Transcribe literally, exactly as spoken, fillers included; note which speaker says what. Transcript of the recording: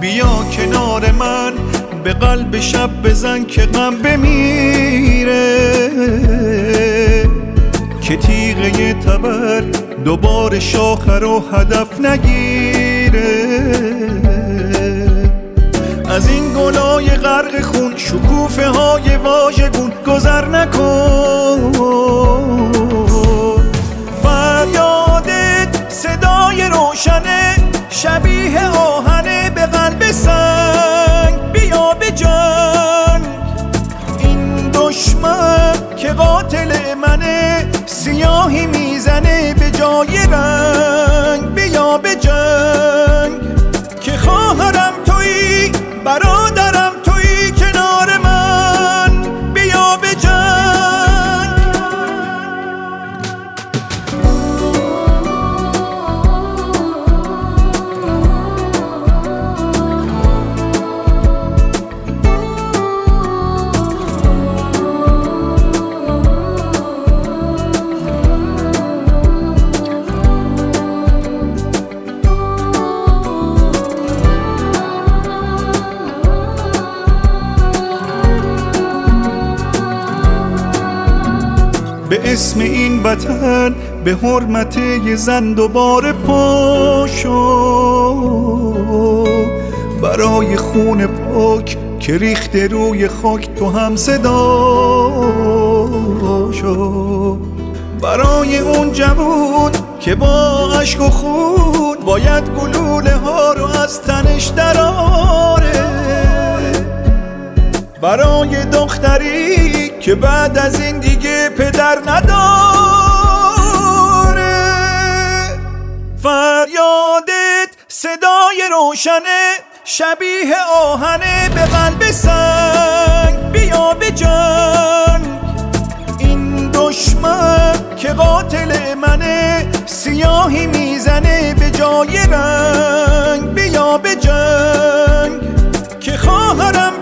Speaker 1: بیا کنار من به قلب شب بزن که غم بمیره، که تیغه تبر دوباره شاخه رو هدف نگیره. از این گلای غرق خون شکوفه های واژگون گذر نکن. فریادت صدای روشنه شبیه آهنه به قلب سنگ. بیا به جنگ، این دشمن که قاتل منه سیاهی میزنه به جای رنگ. بیا به جنگ که خواهرم تویی، برادرم تویی کنار من. بیا به جنگ. به اسم این وطن به حرمت یه زن دوباره پاشو، برای خون پاک که ریخته روی خاک تو هم صدا شو. برای اون جوون که با عشق و خون باید گلوله ها رو از تنش دراره. برای دختری که بعد از این دیگه پدر نداره. فریادت صدای روشنه شبیه آهنه به قلب سنگ. بیا به جنگ، این دشمن که قاتل منه سیاهی میزنه به جای رنگ. بیا به جنگ که خواهرم